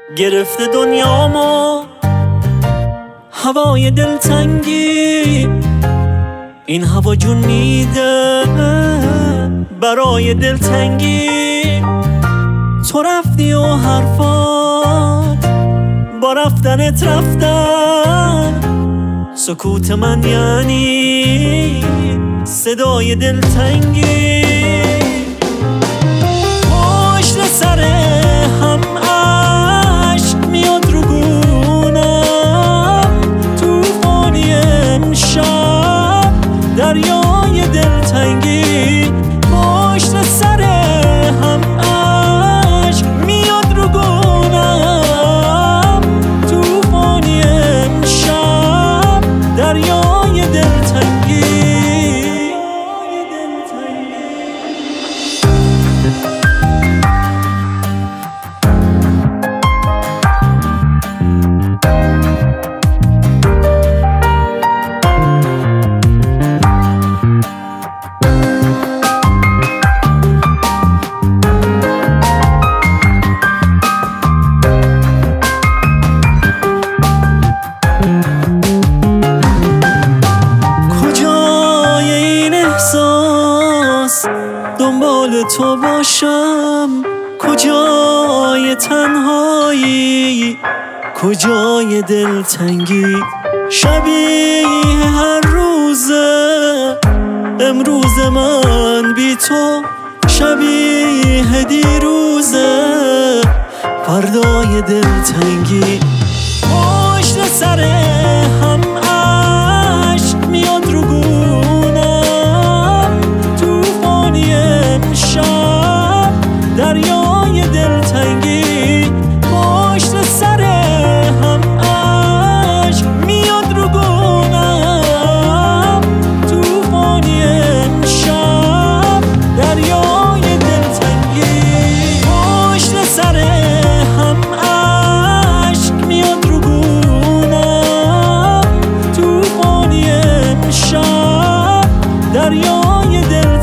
گرفته دنیامو هوای دلتنگی، این هوا جون میده برای دلتنگی. تو رفتی و حرفات با رفتنت رفتن، سکوت من یعنی صدای دلتنگی. پشت سر هم عشق میاد رو گونم، توفانی امشب دریای دلتنگی. پشت سر هم عشق میاد رو گونم، توفانی امشب دریای دلتنگی. دنبال تو باشم، کجای تنهایی، کجای دلتنگی. شبیه هر روزه امروز من بی تو، شبیه دیروزه فردای دلتنگی. پشت سر هم عشق میاد رو گونم، توفانی امشب دریای دلتنگی. پشت سر هم عشق میاد رو گونم، توفانی امشب دریای دلتنگی. پشت سر هم عشق میاد رو گونم، توفانی امشب دریای دلتنگی.